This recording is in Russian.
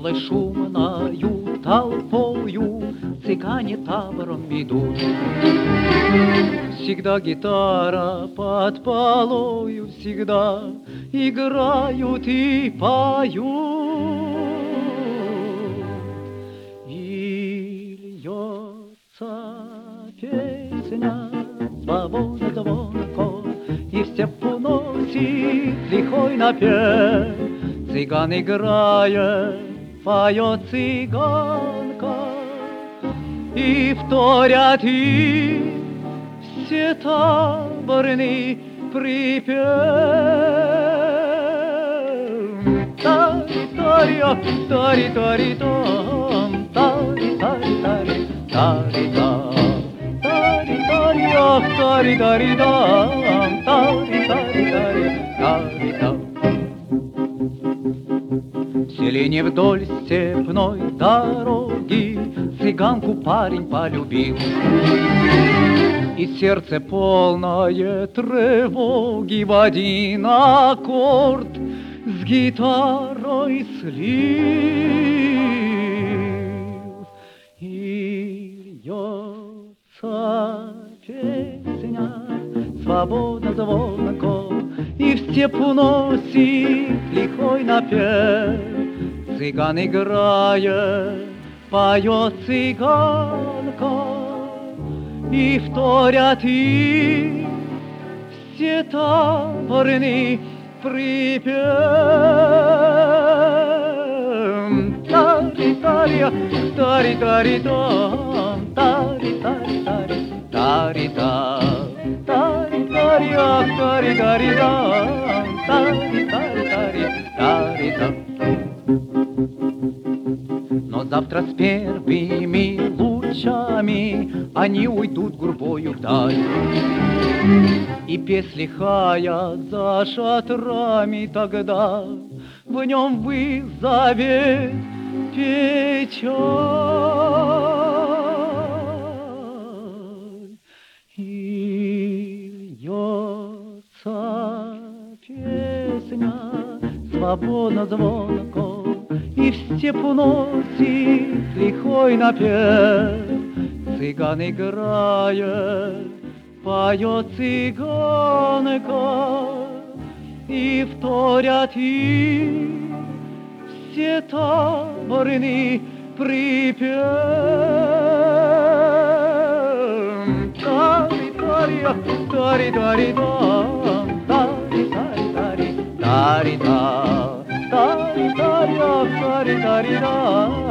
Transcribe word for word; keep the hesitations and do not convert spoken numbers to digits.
веселой шумною толпою цыгане табором идут. Всегда гитара под полою, всегда играют и поют. И льется песня свобода звонко, и в степу носит лихой напев. Цыган играет, поет цыганка, и вторят и все таборный припев. Тари-тари-а, тари-тари-там, тари-тари-тари, тари-там. Тари-тари-ах, тари-тари-дам, тари-тари-тари, тари-там. В селении вдоль степной дороги цыганку парень полюбил, и сердце полное тревоги в один аккорд с гитарой слил. И льется песня свободно звонко, и в степу носит лихой напев. Цыган играет, поет цыганка, и вторят и все таборный припев. Тари-тари-а, тари-тари-дам, тари-тари-тари, тари-дам. Тари-тари-ах, тари-тари-дам, тари-тари-тари, тари-дам. Но завтра с первыми лучами они уйдут гурбою вдаль, и песнь лихая за шатрами тогда в нем вызовет печаль. И льется песня свободно звонко, и в степу носит лихой напев. Цыган играет, поет цыганка, и вторят и все таборный припев. Тари-тари-а, тари-тари-дам, тари-тари-тари, тари-дам. Тари-тари-ах, тари-тари-дам.